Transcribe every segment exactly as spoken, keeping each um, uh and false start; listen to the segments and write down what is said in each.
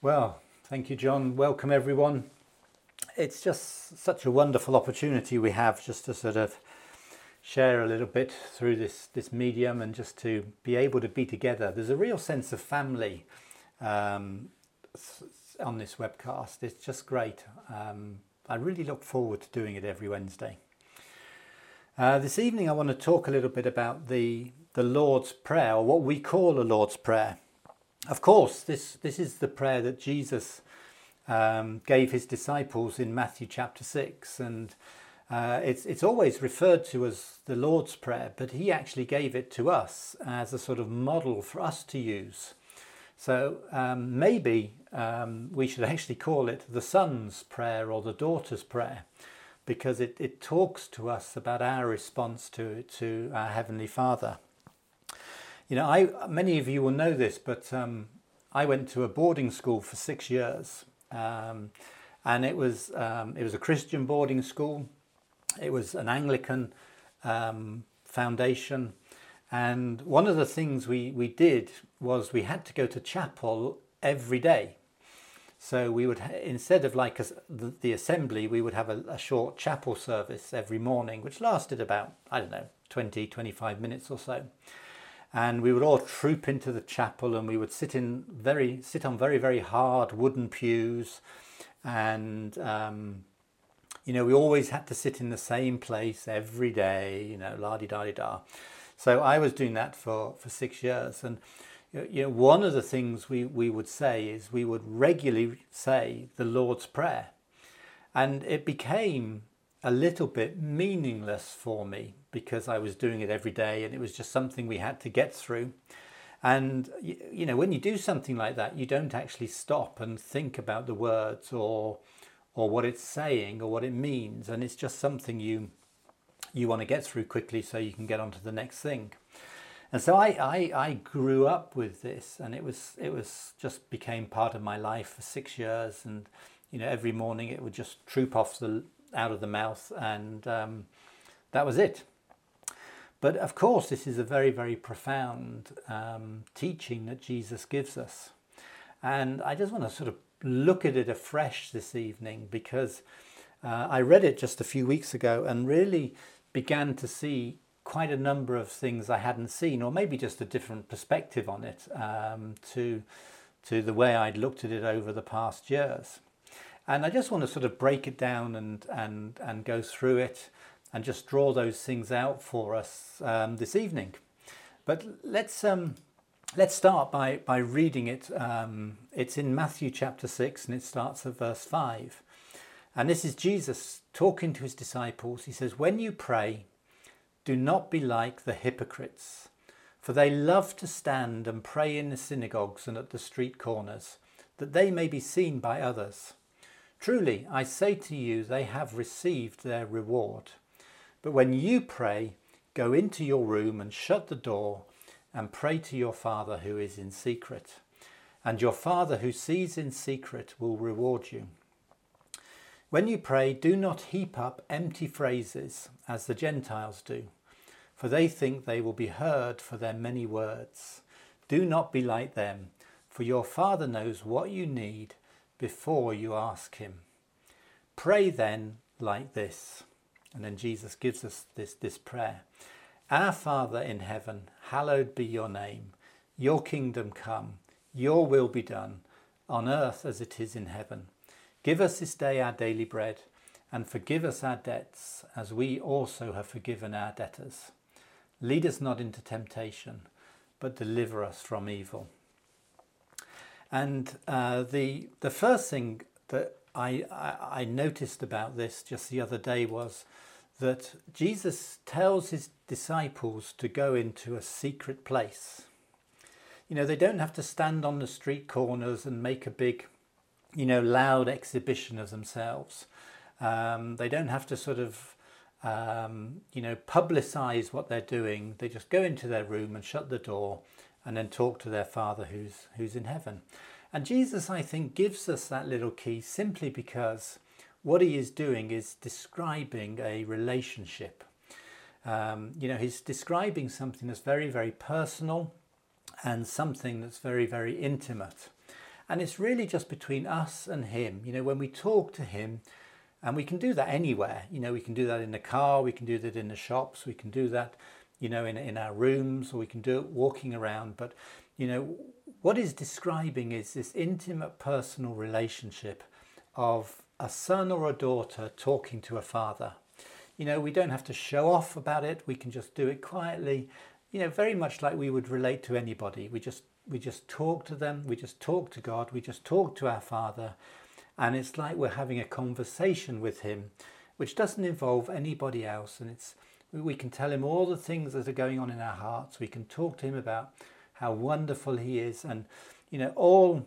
Well, thank you, John. Welcome, everyone. It's just such a wonderful opportunity we have just to sort of share a little bit through this, this medium and just to be able to be together. There's a real sense of family um, on this webcast. It's just great. Um, I really look forward to doing it every Wednesday. Uh, this evening I want to talk a little bit about the, the Lord's Prayer, or what we call the Lord's Prayer. Of course, this, this is the prayer that Jesus um, gave his disciples in Matthew chapter six, and uh, it's, it's always referred to as the Lord's Prayer, but he actually gave it to us as a sort of model for us to use. So um, maybe um, we should actually call it the Son's Prayer or the Daughter's Prayer, because it, it talks to us about our response to, to our Heavenly Father. You know, I many of you will know this, but um, I went to a boarding school for six years, um, and it was um, it was a Christian boarding school. It was an Anglican um, foundation, and one of the things we we did was we had to go to chapel every day. So we would, instead of like a, the, the assembly, we would have a, a short chapel service every morning, which lasted about, I don't know, twenty, twenty-five minutes or so. And we would all troop into the chapel, and we would sit in very sit on very, very hard wooden pews. And, um, you know, we always had to sit in the same place every day, you know, la-di-da-di-da. So I was doing that for, for six years. And, you know, one of the things we, we would say is we would regularly say the Lord's Prayer. And it became a little bit meaningless for me because I was doing it every day and it was just something we had to get through. And, you know, when you do something like that, you don't actually stop and think about the words or or what it's saying or what it means. And it's just something you you want to get through quickly so you can get on to the next thing. And so I, I, I grew up with this, and it was it was just became part of my life for six years. And, you know, every morning it would just troop off the out of the mouth, and um, that was it. But of course, this is a very, very profound um, teaching that Jesus gives us. And I just want to sort of look at it afresh this evening, because uh, I read it just a few weeks ago and really began to see quite a number of things I hadn't seen, or maybe just a different perspective on it um, to, to the way I'd looked at it over the past years. And I just want to sort of break it down and and and go through it and just draw those things out for us um, this evening. But let's um, let's start by by reading it. Um, it's in Matthew chapter six, and it starts at verse five. And this is Jesus talking to his disciples. He says, "When you pray, do not be like the hypocrites, for they love to stand and pray in the synagogues and at the street corners, that they may be seen by others. Truly, I say to you, they have received their reward. But when you pray, go into your room and shut the door and pray to your Father who is in secret. And your Father who sees in secret will reward you. When you pray, do not heap up empty phrases as the Gentiles do, for they think they will be heard for their many words. Do not be like them, for your Father knows what you need before you ask him. Pray then like this." And then Jesus gives us this, this prayer. "Our Father in heaven, hallowed be your name. Your kingdom come, your will be done, on earth as it is in heaven. Give us this day our daily bread, and forgive us our debts, as we also have forgiven our debtors. Lead us not into temptation, but deliver us from evil." And uh, the the first thing that I, I, I noticed about this just the other day was that Jesus tells his disciples to go into a secret place. You know, they don't have to stand on the street corners and make a big, you know, loud exhibition of themselves. Um, they don't have to sort of, um, you know, publicize what they're doing. They just go into their room and shut the door and then talk to their Father who's who's in heaven. And Jesus, I think, gives us that little key simply because what he is doing is describing a relationship. Um, you know, he's describing something that's very, very personal and something that's very, very intimate. And it's really just between us and him. You know, when we talk to him, and we can do that anywhere. You know, we can do that in the car, we can do that in the shops, we can do that, you know, in, in our rooms, or we can do it walking around. But, you know, what he's describing is this intimate personal relationship of a son or a daughter talking to a father. You know, we don't have to show off about it. We can just do it quietly, you know, very much like we would relate to anybody. We just, we just talk to them. We just talk to God. We just talk to our Father. And it's like we're having a conversation with him, which doesn't involve anybody else. And it's, we can tell him all the things that are going on in our hearts. We can talk to him about how wonderful he is, and, you know, all,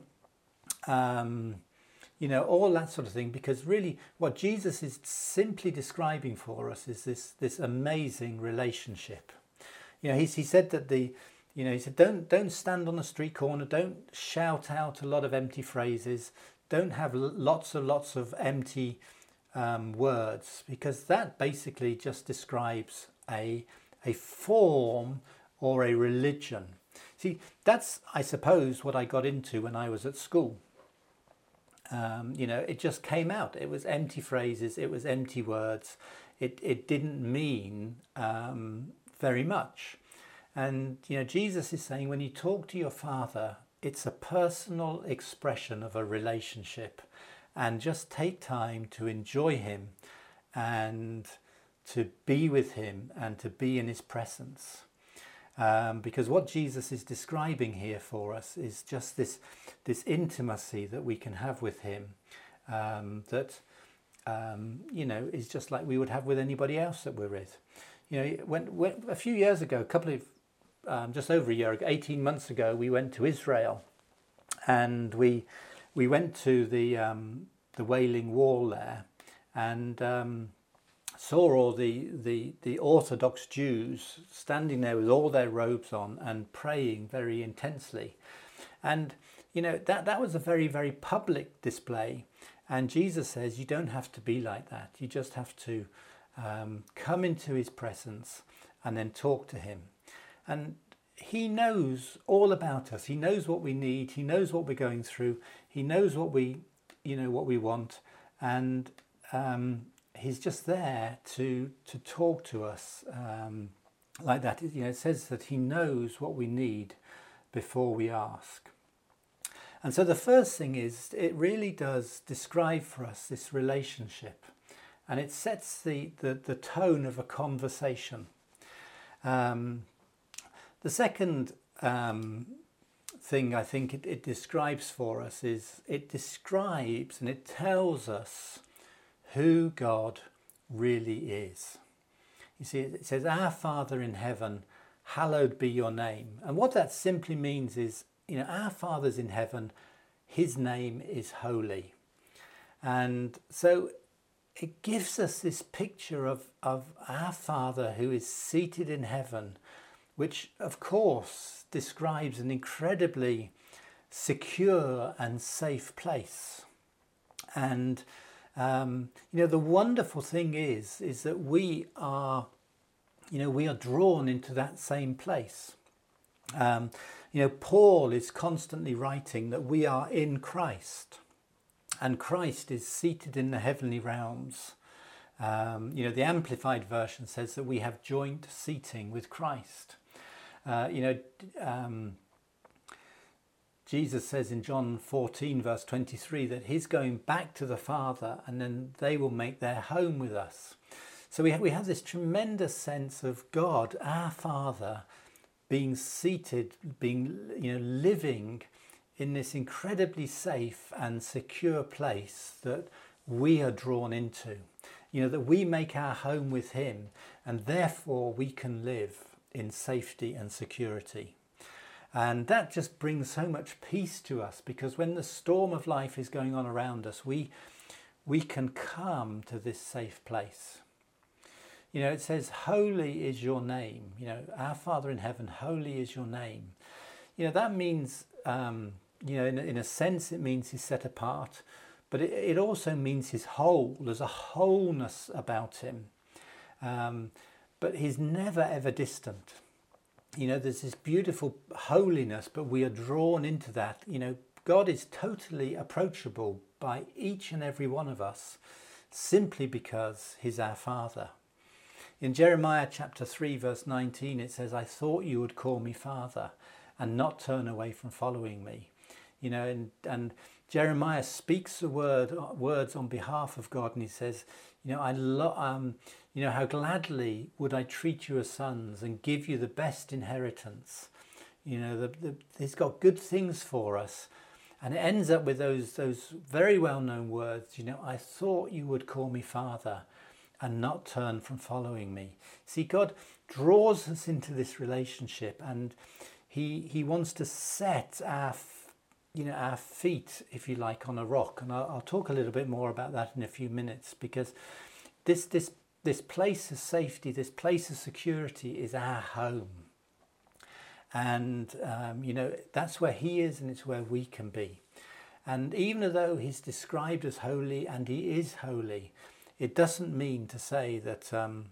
um, you know, all that sort of thing. Because really what Jesus is simply describing for us is this, this amazing relationship. You know, he's, he said that the, you know, he said, don't, don't stand on the street corner. Don't shout out a lot of empty phrases. Don't have lots and lots of empty um, words, because that basically just describes a, a form or a religion. See, that's, I suppose, what I got into when I was at school. Um, you know, it just came out. It was empty phrases. It was empty words. It, it didn't mean um, very much. And, you know, Jesus is saying when you talk to your Father, it's a personal expression of a relationship, and just take time to enjoy him and to be with him and to be in his presence. Um, because what Jesus is describing here for us is just this, this intimacy that we can have with him, um, that, um, you know, is just like we would have with anybody else that we're with. You know, when, when a few years ago, a couple of Um, just over a year ago, eighteen months ago, we went to Israel, and we we went to the um, the Wailing Wall there, and um, saw all the, the the Orthodox Jews standing there with all their robes on and praying very intensely. And you know, that that was a very very public display. And Jesus says you don't have to be like that. You just have to um, come into his presence and then talk to him. And he knows all about us. He knows what we need. He knows what we're going through. He knows what we, you know, what we want. And um, he's just there to to talk to us um, like that. You know, it says that he knows what we need before we ask. And so the first thing is, it really does describe for us this relationship, and it sets the the, the tone of a conversation. Um, The second um, thing I think it, it describes for us is it describes and it tells us who God really is. You see, it says, "Our Father in heaven, hallowed be your name." And what that simply means is, you know, our Father's in heaven, his name is holy. And so it gives us this picture of, of our Father who is seated in heaven, which of course describes an incredibly secure and safe place. And um, you know, the wonderful thing is, is that we are, you know, we are drawn into that same place. Um, you know, Paul is constantly writing that we are in Christ, and Christ is seated in the heavenly realms. Um, you know, the Amplified Version says that we have joint seating with Christ. Uh, you know, um, Jesus says in John fourteen, verse twenty-three, that he's going back to the Father, and then they will make their home with us. So we have, we have this tremendous sense of God, our Father, being seated, being, you know, living in this incredibly safe and secure place that we are drawn into. You know, that we make our home with him, and therefore we can live in safety and security. And that just brings so much peace to us, because when the storm of life is going on around us, we we can come to this safe place. You know, it says, "Holy is your name." You know, our Father in heaven, holy is your name. You know, that means, um, you know, in, in a sense, it means he's set apart, but it, it also means he's whole. There's a wholeness about him. Um, but he's never ever distant. You know, there's this beautiful holiness, but we are drawn into that. You know, God is totally approachable by each and every one of us simply because he's our Father. In Jeremiah chapter three verse nineteen it says, I thought you would call me Father and not turn away from following me. You know, and, and Jeremiah speaks the word words on behalf of God, and he says, you know, I lo- um, you know, how gladly would I treat you as sons and give you the best inheritance. You know, the, the, he's got good things for us. And it ends up with those those very well-known words, you know, I thought you would call me Father and not turn from following me. See, God draws us into this relationship, and he he wants to set our, you know, our feet, if you like, on a rock. And I'll, I'll talk a little bit more about that in a few minutes, because this this this place of safety, this place of security is our home. And, um, you know, that's where he is, and it's where we can be. And even though he's described as holy, and he is holy, it doesn't mean to say that um,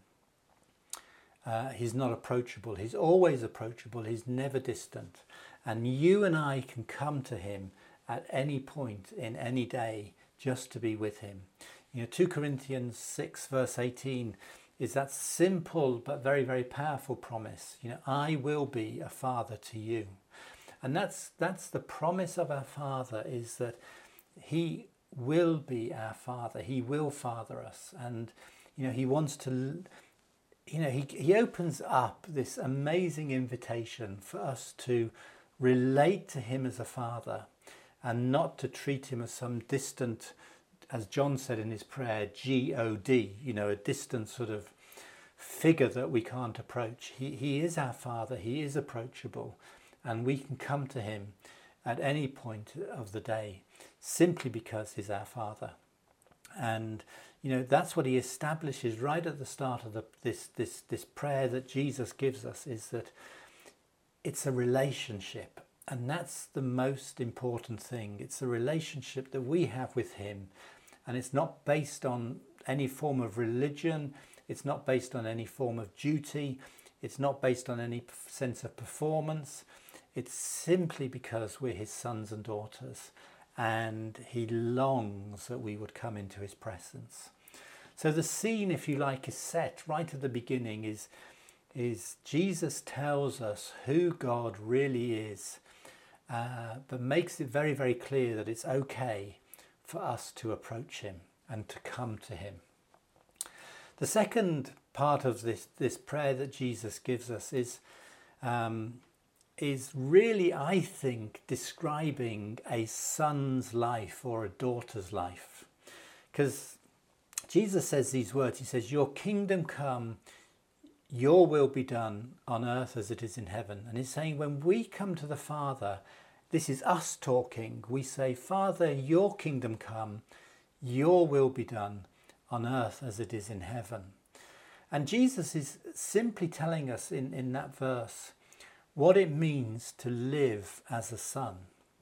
uh, he's not approachable. He's always approachable. He's never distant. And you and I can come to him at any point in any day just to be with him. You know, two Corinthians six verse eighteen is that simple but very, very powerful promise. You know, I will be a father to you. And that's that's the promise of our Father, is that he will be our Father. He will father us. And, you know, he wants to, you know, he, he opens up this amazing invitation for us to relate to him as a father and not to treat him as some distant, as John said in his prayer, G O D, you know, a distant sort of figure that we can't approach. He, he is our Father, he is approachable, and we can come to him at any point of the day simply because he's our Father. And, you know, that's what he establishes right at the start of the, this, this, this prayer that Jesus gives us, is that it's a relationship. And that's the most important thing. It's a relationship that we have with him. And it's not based on any form of religion. It's not based on any form of duty. It's not based on any sense of performance. It's simply because we're his sons and daughters. And he longs that we would come into his presence. So the scene, if you like, is set right at the beginning. Is, is Jesus tells us who God really is. Uh, but makes it very, very clear that it's okay for us to approach him and to come to him. The second part of this, this prayer that Jesus gives us is, um, is really, I think, describing a son's life or a daughter's life. Because Jesus says these words, he says, your kingdom come, your will be done on earth as it is in heaven. And he's saying when we come to the Father, this is us talking. We say, Father, your kingdom come, your will be done on earth as it is in heaven. And Jesus is simply telling us in, in that verse what it means to live as a son.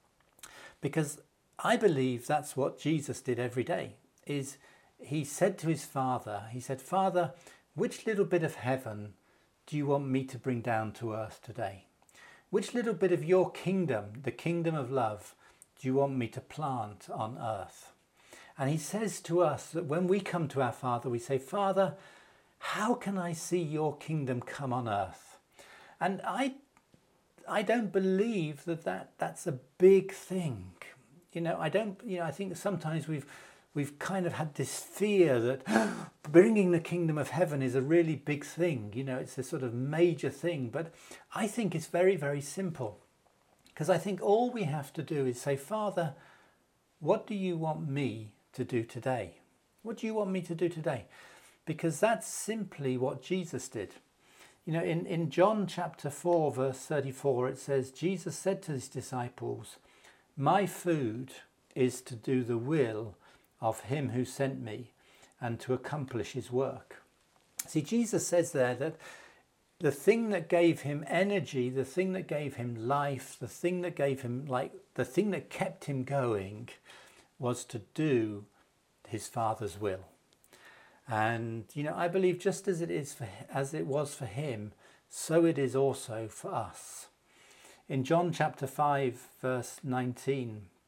Because I believe that's what Jesus did every day, is he said to his Father, he said, Father, which little bit of heaven do you want me to bring down to earth today? Which little bit of your kingdom, the kingdom of love, do you want me to plant on earth? And he says to us that when we come to our Father, we say, Father, how can I see your kingdom come on earth? And I, I don't believe that, that that's a big thing. You know, I don't, you know, I think sometimes we've, we've kind of had this fear that bringing the kingdom of heaven is a really big thing. You know, it's a sort of major thing. But I think it's very, very simple. Because I think all we have to do is say, Father, what do you want me to do today? What do you want me to do today? Because that's simply what Jesus did. You know, in, in John chapter four, verse thirty-four, it says, Jesus said to his disciples, my food is to do the will of him who sent me and to accomplish his work. See, Jesus says there that the thing that gave him energy, the thing that gave him life, the thing that gave him, like, the thing that kept him going was to do his Father's will. And, you know, I believe just as it is for, as it was for him, so it is also for us. In John chapter five, verse nineteen,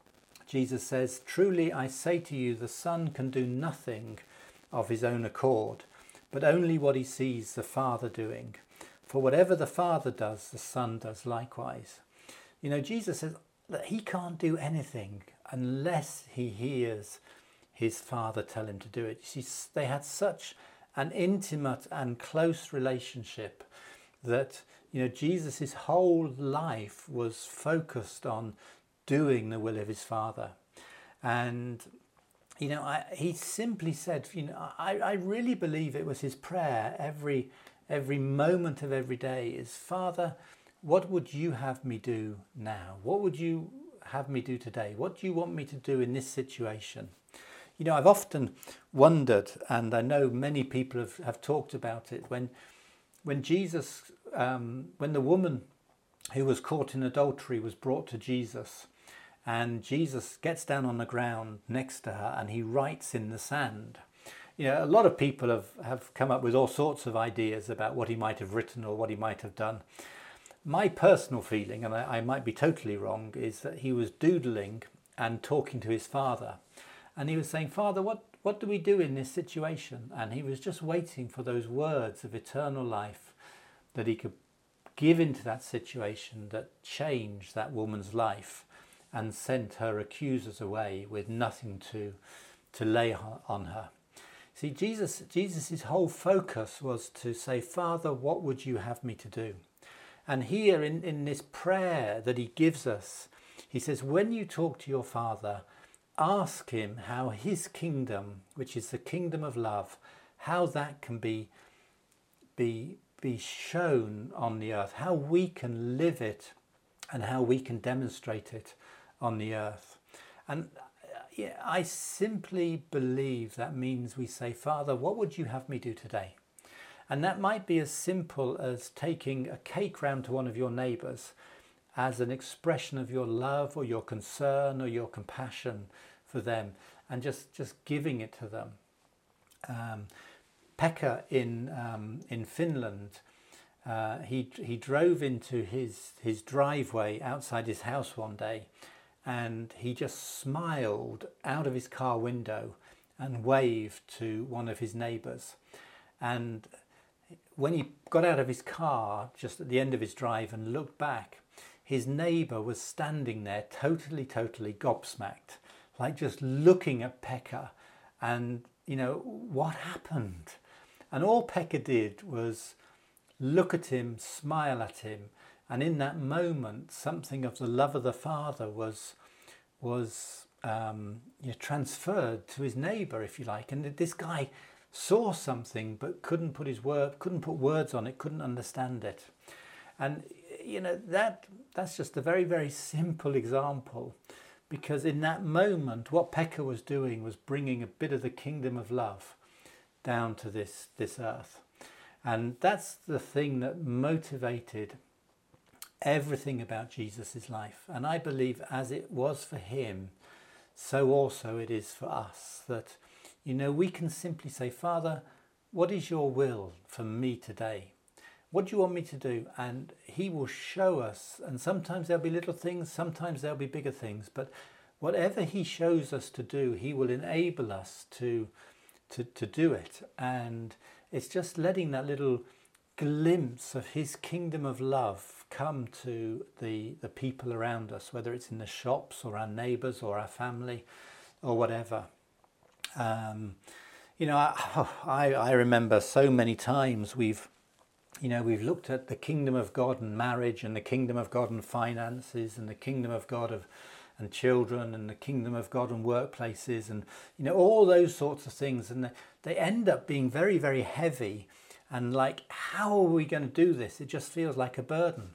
Jesus says, "Truly I say to you, the Son can do nothing of his own accord, but only what he sees the Father doing. For whatever the Father does, the Son does likewise." You know, Jesus says that he can't do anything unless he hears his Father tell him to do it. You see, they had such an intimate and close relationship that, you know, Jesus' whole life was focused on doing the will of his Father. And, you know, I, he simply said, you know, I, I really believe it was his prayer every every moment of every day is, "Father, what would you have me do now? What would you have me do today? What do you want me to do in this situation?" You know, I've often wondered, and I know many people have, have talked about it, when when Jesus, um, when the woman who was caught in adultery was brought to Jesus, and Jesus gets down on the ground next to her and he writes in the sand. You know, a lot of people have, have come up with all sorts of ideas about what he might have written or what he might have done. My personal feeling, and I, I might be totally wrong, is that he was doodling and talking to his Father. And he was saying, "Father, what, what do we do in this situation?" And he was just waiting for those words of eternal life that he could give into that situation that changed that woman's life and sent her accusers away with nothing to, to lay on her. See, Jesus, Jesus's whole focus was to say, "Father, what would you have me to do?" And here in, in this prayer that he gives us, he says, when you talk to your Father, ask him how his kingdom, which is the kingdom of love, how that can be, be, be shown on the earth, how we can live it and how we can demonstrate it on the earth. And yeah, I simply believe that means we say, "Father, what would you have me do today?" And that might be as simple as taking a cake round to one of your neighbours as an expression of your love or your concern or your compassion for them, and just, just giving it to them. Um, Pekka in um, in Finland, uh, he he drove into his his driveway outside his house one day, and he just smiled out of his car window and waved to one of his neighbours. And when he got out of his car just at the end of his drive and looked back, his neighbour was standing there totally, totally gobsmacked, like just looking at Pekka and, you know, what happened? And all Pekka did was look at him, smile at him, and in that moment, something of the love of the Father was was um, you know, transferred to his neighbour, if you like. And this guy saw something but couldn't put his word, couldn't put words on it, couldn't understand it. And you know that that's just a very very simple example, because in that moment, what Pekka was doing was bringing a bit of the kingdom of love down to this this earth, and that's the thing that motivated everything about Jesus's life. And I believe as it was for him, so also it is for us, that, you know, we can simply say, "Father, what is your will for me today? What do you want me to do?" And he will show us, and sometimes there'll be little things, sometimes there'll be bigger things, but whatever he shows us to do, he will enable us to to, to do it. And it's just letting that little glimpse of his kingdom of love come to the the people around us, whether it's in the shops or our neighbours or our family or whatever. Um, you know, I, I I remember so many times we've you know we've looked at the kingdom of God and marriage, and the kingdom of God and finances, and the kingdom of God of and children, and the kingdom of God and workplaces, and you know all those sorts of things, and they end up being very very heavy. And like, how are we going to do this? It just feels like a burden.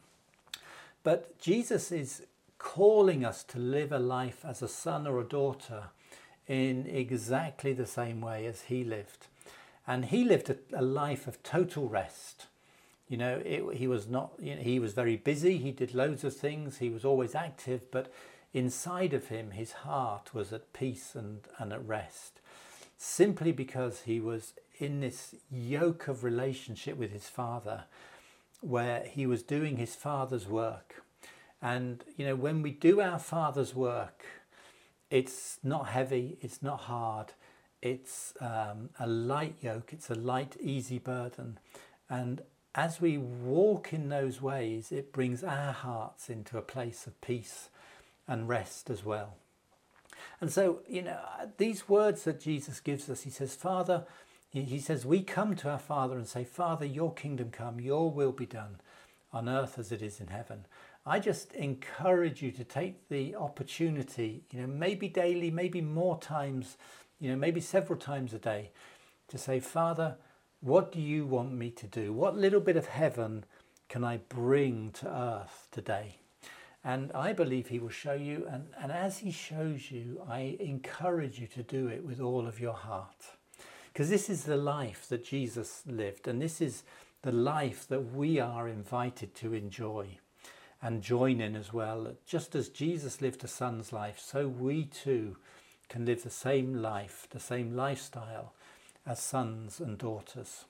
But Jesus is calling us to live a life as a son or a daughter in exactly the same way as he lived. And he lived a, a life of total rest. You know, it, he was not, you know, he was very busy. He did loads of things. He was always active, but inside of him, his heart was at peace and, and at rest, simply because he was in this yoke of relationship with his Father, where he was doing his Father's work. And, you know, when we do our Father's work, It's not heavy, it's not hard, it's um, a light yoke, it's a light, easy burden. And as we walk in those ways, it brings our hearts into a place of peace and rest as well. And so, you know, these words that Jesus gives us, he says, Father, he says, we come to our Father and say, Father, your kingdom come, your will be done on earth as it is in heaven. I just encourage you to take the opportunity, you know, maybe daily, maybe more times, you know, maybe several times a day, to say, Father, what do you want me to do? What little bit of heaven can I bring to earth today? And I believe he will show you. And, and as he shows you, I encourage you to do it with all of your heart. Because this is the life that Jesus lived. And this is the life that we are invited to enjoy and join in as well. Just as Jesus lived a son's life, so we too can live the same life, the same lifestyle as sons and daughters.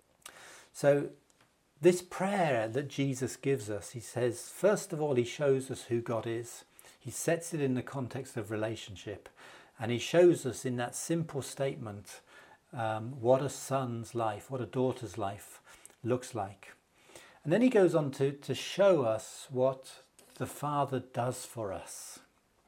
So this prayer that Jesus gives us, he says, first of all, he shows us who God is. He sets it in the context of relationship. And he shows us in that simple statement um, what a son's life, what a daughter's life looks like. And then he goes on to, to show us what the Father does for us.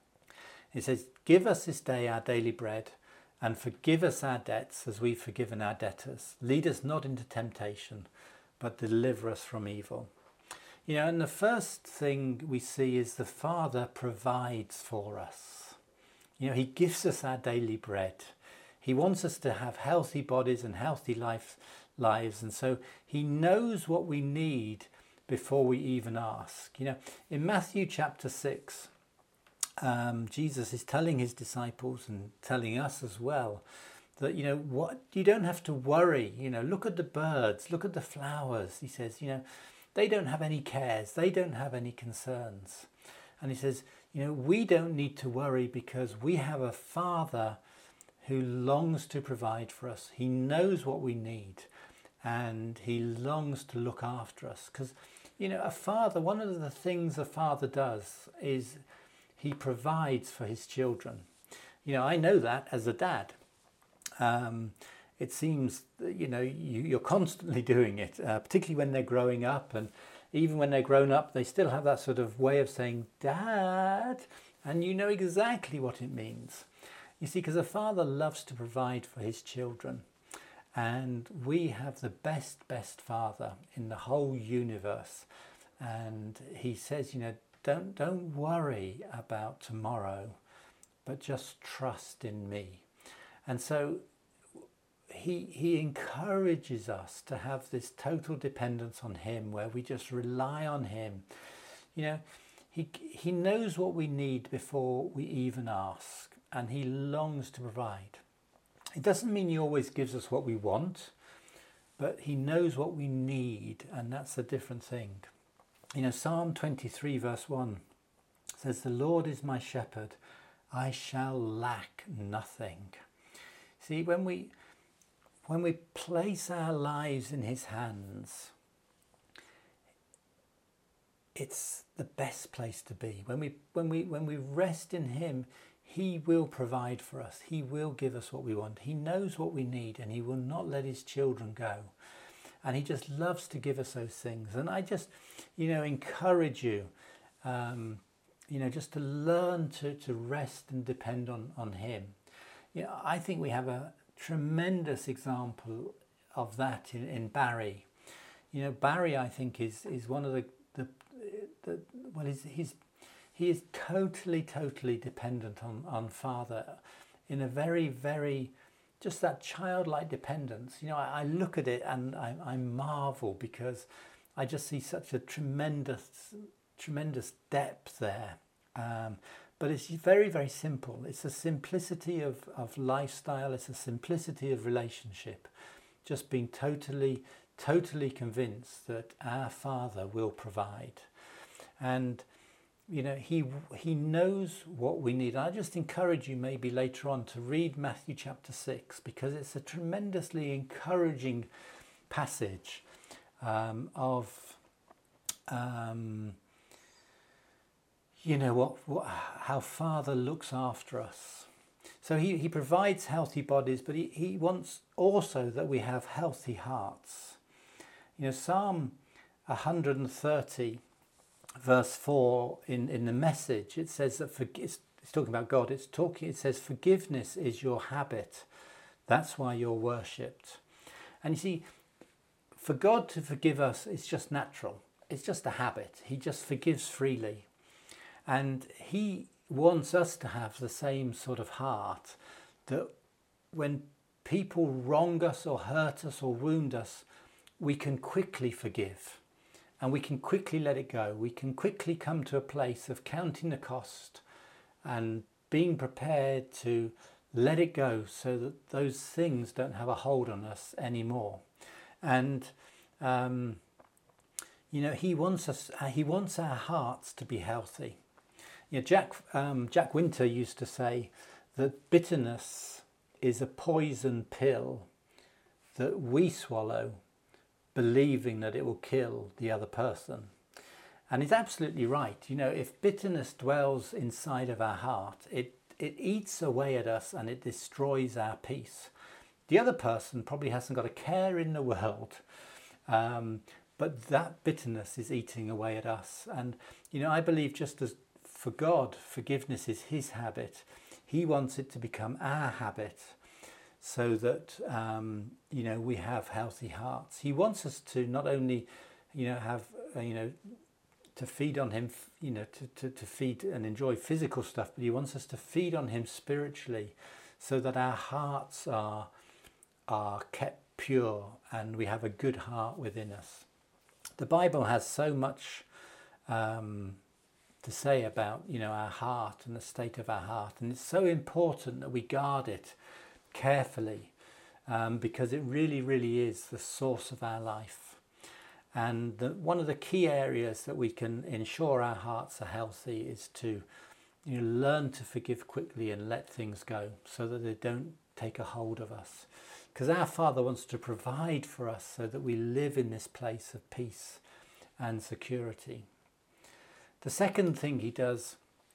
He says, give us this day our daily bread, and forgive us our debts as we've forgiven our debtors. Lead us not into temptation, but deliver us from evil. You know, and the first thing we see is the Father provides for us. You know, he gives us our daily bread. He wants us to have healthy bodies and healthy life, lives. And so he knows what we need before we even ask. You know, in Matthew chapter six, um, Jesus is telling his disciples and telling us as well that, you know, what you don't have to worry. You know, look at the birds, look at the flowers. He says, you know, they don't have any cares, they don't have any concerns. And he says, you know, we don't need to worry because we have a Father who longs to provide for us. He knows what we need and he longs to look after us. Because, you know, a father, one of the things a father does is he provides for his children. You know, I know that as a dad. Um, it seems, you know, you, you're constantly doing it, uh, particularly when they're growing up. And even when they're grown up, they still have that sort of way of saying, Dad, and you know exactly what it means. You see, because a father loves to provide for his children. And we have the best, best father in the whole universe. And he says, you know, don't, don't worry about tomorrow, but just trust in me. And so he, he encourages us to have this total dependence on him, where we just rely on him. You know, he, he knows what we need before we even ask, and he longs to provide. It doesn't mean he always gives us what we want, but he knows what we need, and that's a different thing. You know, Psalm twenty-three verse one says, the Lord is my shepherd, I shall lack nothing. See, when we when we place our lives in his hands, it's the best place to be. When we when we when we rest in him, he will provide for us. He will give us what we want. He knows what we need, and he will not let his children go. And he just loves to give us those things. And I just, you know, encourage you, um, you know, just to learn to, to rest and depend on, on him. You know, I think we have a tremendous example of that in, in Barry. You know, Barry, I think, is is one of the, the, the well, he's, he's he is totally, totally dependent on, on Father in a very, very, just that childlike dependence. You know, I, I look at it and I, I marvel, because I just see such a tremendous, tremendous depth there. Um, but it's very, very simple. It's a simplicity of, of lifestyle. It's a simplicity of relationship. Just being totally, totally convinced that our Father will provide. And you know, he he knows what we need. I just encourage you maybe later on to read Matthew chapter six, because it's a tremendously encouraging passage um, of, um, you know, what, what how Father looks after us. So he, he provides healthy bodies, but he, he wants also that we have healthy hearts. You know, Psalm one hundred thirty, verse four in, in the Message, it says that, for, it's, it's talking about God, it's talking, it says, forgiveness is your habit. That's why you're worshipped. And you see, for God to forgive us, it's just natural. It's just a habit. He just forgives freely. And he wants us to have the same sort of heart, that when people wrong us or hurt us or wound us, we can quickly forgive and we can quickly let it go. We can quickly come to a place of counting the cost and being prepared to let it go so that those things don't have a hold on us anymore. And um, you know, he wants us. He wants our hearts to be healthy. You know, Jack um, Jack Winter used to say that bitterness is a poison pill that we swallow, believing that it will kill the other person. And he's absolutely right. You know, if bitterness dwells inside of our heart, it it eats away at us and it destroys our peace. The other person probably hasn't got a care in the world, um, but that bitterness is eating away at us. And, you know, I believe just as for God, forgiveness is his habit, he wants it to become our habit so that, um, you know, we have healthy hearts. He wants us to not only, you know, have, uh, you know, to feed on him, you know, to, to, to feed and enjoy physical stuff, but he wants us to feed on him spiritually so that our hearts are are kept pure and we have a good heart within us. The Bible has so much um, to say about, you know, our heart and the state of our heart, and it's so important that we guard it carefully um, because it really, really is the source of our life. And the, one of the key areas that we can ensure our hearts are healthy is to, you know, learn to forgive quickly and let things go so that they don't take a hold of us. Because our Father wants to provide for us so that we live in this place of peace and security. The second thing he does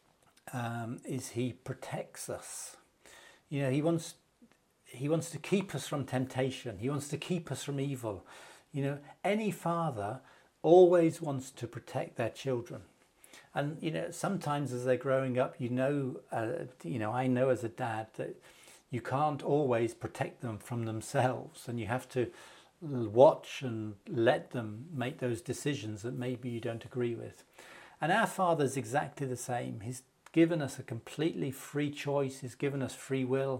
um, is he protects us. You know, he wants he wants to keep us from temptation. He wants to keep us from evil. You know, any father always wants to protect their children. And, you know, sometimes as they're growing up, you know, uh, you know, I know as a dad that you can't always protect them from themselves, and you have to watch and let them make those decisions that maybe you don't agree with. And our Father's exactly the same. He's given us a completely free choice. He's given us free will.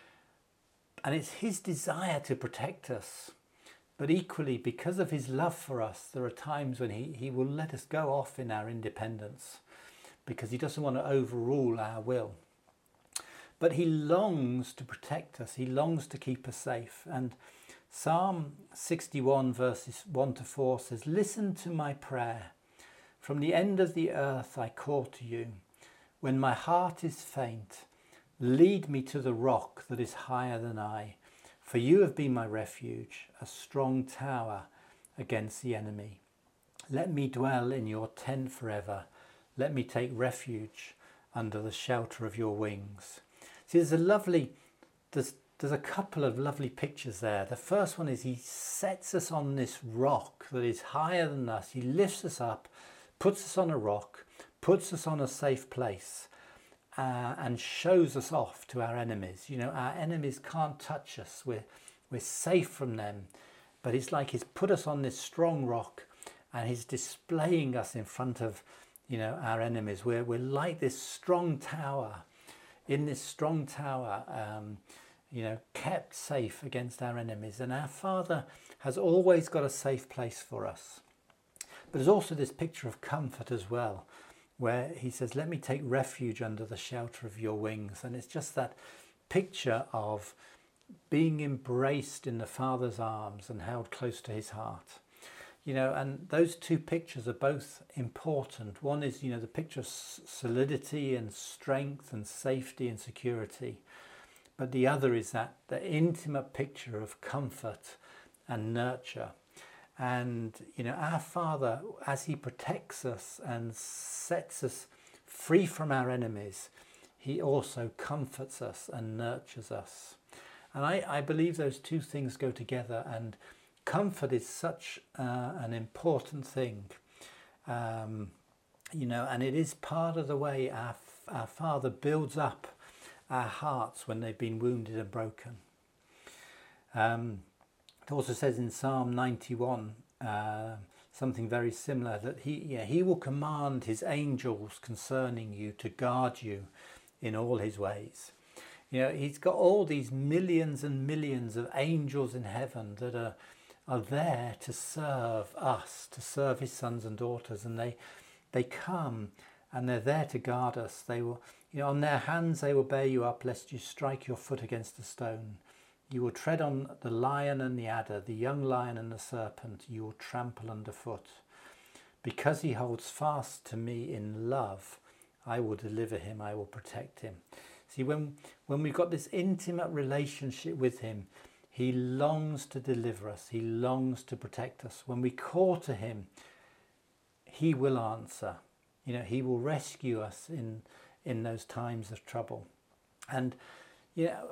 And it's his desire to protect us. But equally, because of his love for us, there are times when he, he will let us go off in our independence because he doesn't want to overrule our will. But he longs to protect us. He longs to keep us safe. And Psalm sixty-one verses one to four says, "Listen to my prayer. From the end of the earth I call to you. When my heart is faint, lead me to the rock that is higher than I. For you have been my refuge, a strong tower against the enemy. Let me dwell in your tent forever. Let me take refuge under the shelter of your wings." See, there's a lovely, there's, there's a couple of lovely pictures there. The first one is he sets us on this rock that is higher than us. He lifts us up, puts us on a rock, puts us on a safe place, uh, and shows us off to our enemies. You know, our enemies can't touch us. We're, we're safe from them. But it's like he's put us on this strong rock and he's displaying us in front of, you know, our enemies. We're, we're like this strong tower. In this strong tower, um, you know, kept safe against our enemies. And our Father has always got a safe place for us. But there's also this picture of comfort as well, where he says, let me take refuge under the shelter of your wings. And it's just that picture of being embraced in the Father's arms and held close to his heart. You know, and those two pictures are both important. One is, you know, the picture of solidity and strength and safety and security. But the other is that the intimate picture of comfort and nurture. And, you know, our Father, as he protects us and sets us free from our enemies, he also comforts us and nurtures us. And I, I believe those two things go together, and comfort is such uh, an important thing. Um, you know, and it is part of the way our, our Father builds up our hearts when they've been wounded and broken. Um, it also says in Psalm ninety-one, uh, something very similar, that he, yeah, he will command his angels concerning you to guard you in all his ways. You know, he's got all these millions and millions of angels in heaven that are, are there to serve us, to serve his sons and daughters, and they they come and they're there to guard us. They will, you know, on their hands they will bear you up, lest you strike your foot against a stone. You will tread on the lion and the adder, the young lion and the serpent, you will trample underfoot. Because he holds fast to me in love, I will deliver him, I will protect him. See, when, when we've got this intimate relationship with him, he longs to deliver us, he longs to protect us. When we call to him, he will answer. You know, he will rescue us in, in those times of trouble. And, you know,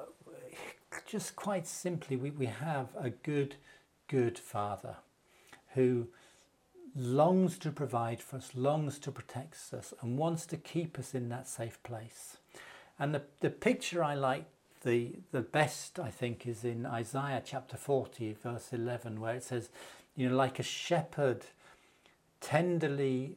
just quite simply, we, we have a good, good Father who longs to provide for us, longs to protect us, and wants to keep us in that safe place. And the, the picture I like the, the best, I think, is in Isaiah chapter forty, verse eleven, where it says, you know, like a shepherd tenderly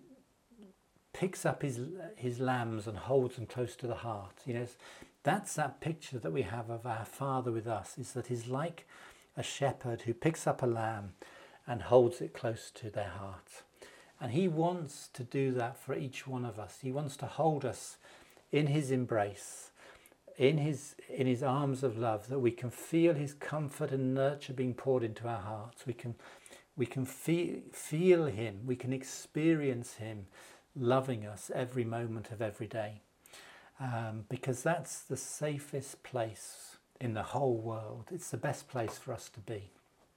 picks up his, his lambs and holds them close to the heart. You know, that's that picture that we have of our Father with us, is that he's like a shepherd who picks up a lamb and holds it close to their heart. And he wants to do that for each one of us. He wants to hold us in his embrace, in his in his arms of love, that we can feel his comfort and nurture being poured into our hearts. We can we can feel feel him, we can experience him loving us every moment of every day. Um, because that's the safest place in the whole world. It's the best place for us to be.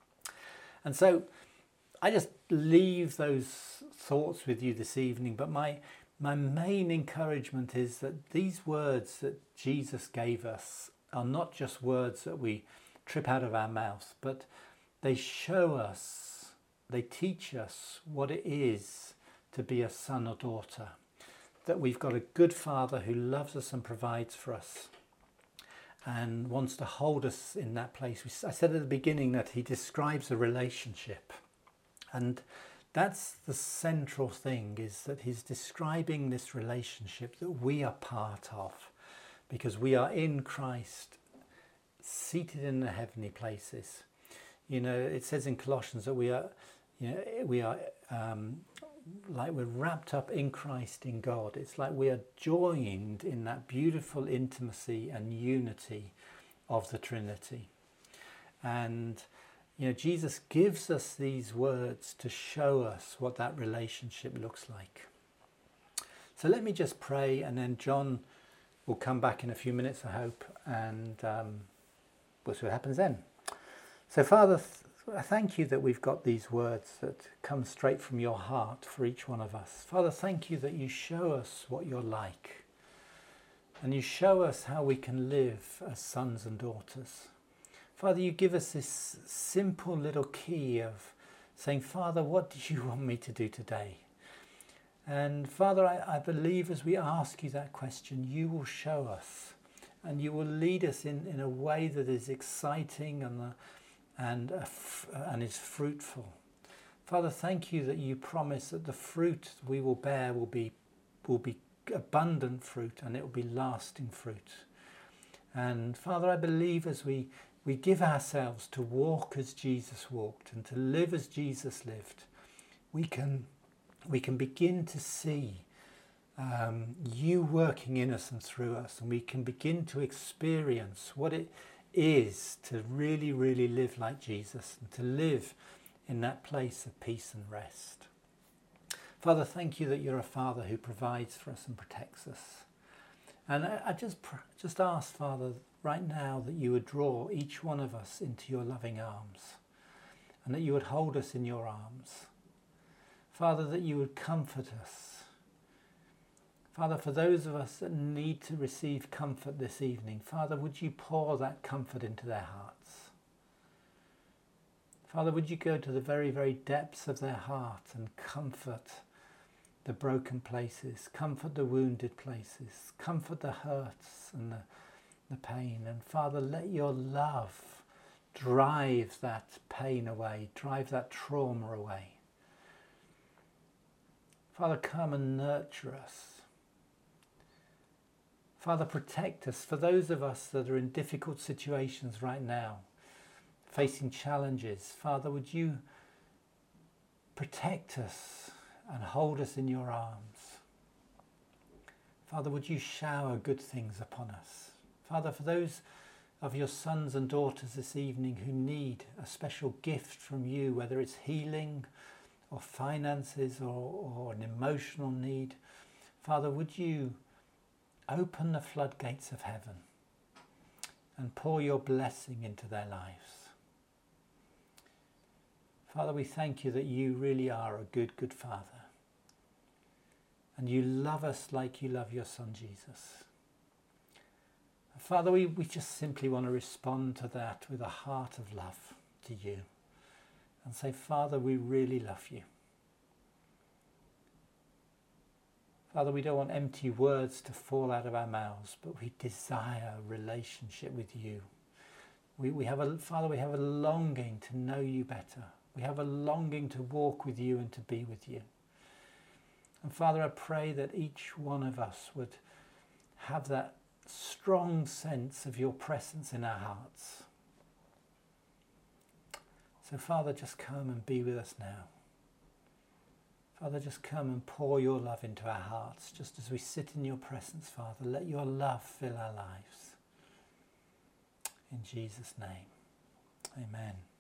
And so I just leave those thoughts with you this evening, but my my main encouragement is that these words that Jesus gave us are not just words that we trip out of our mouth, but they show us, they teach us what it is to be a son or daughter, that we've got a good Father who loves us and provides for us and wants to hold us in that place. I said at the beginning that he describes a relationship, and that's the central thing, is that he's describing this relationship that we are part of, because we are in Christ, seated in the heavenly places. You know, it says in Colossians that we are, you know, we are um, like we're wrapped up in Christ, in God. It's like we are joined in that beautiful intimacy and unity of the Trinity. And you know, Jesus gives us these words to show us what that relationship looks like. So let me just pray, and then John will come back in a few minutes, I hope, and um, we'll see what happens then. So Father, th- I thank you that we've got these words that come straight from your heart for each one of us. Father, thank you that you show us what you're like, and you show us how we can live as sons and daughters. Father, you give us this simple little key of saying, Father, what do you want me to do today? And Father, I, I believe as we ask you that question, you will show us, and you will lead us in, in a way that is exciting and, uh, and, uh, f- and is fruitful. Father, thank you that you promise that the fruit we will bear will be, will be abundant fruit, and it will be lasting fruit. And Father, I believe as we We give ourselves to walk as Jesus walked and to live as Jesus lived, we can we can begin to see um, you working in us and through us, and we can begin to experience what it is to really, really live like Jesus and to live in that place of peace and rest. Father, thank you that you're a Father who provides for us and protects us. And I, I just just ask, Father, right now that you would draw each one of us into your loving arms, and that you would hold us in your arms. Father, that you would comfort us. Father, for those of us that need to receive comfort this evening, Father, would you pour that comfort into their hearts? Father, would you go to the very, very depths of their heart and comfort the broken places, comfort the wounded places, comfort the hurts and the, the pain. And Father, let your love drive that pain away, drive that trauma away. Father, come and nurture us. Father, protect us. For those of us that are in difficult situations right now, facing challenges, Father, would you protect us and hold us in your arms? Father, would you shower good things upon us? Father, for those of your sons and daughters this evening who need a special gift from you, whether it's healing or finances or, or an emotional need, Father, would you open the floodgates of heaven and pour your blessing into their lives? Father, we thank you that you really are a good, good Father. And you love us like you love your Son, Jesus. Father, we, we just simply want to respond to that with a heart of love to you. And say, Father, we really love you. Father, we don't want empty words to fall out of our mouths, but we desire a relationship with you. We, we have a, Father, we have a longing to know you better. We have a longing to walk with you and to be with you. And Father, I pray that each one of us would have that strong sense of your presence in our hearts. So Father, just come and be with us now. Father, just come and pour your love into our hearts, just as we sit in your presence, Father. Let your love fill our lives. In Jesus' name, amen.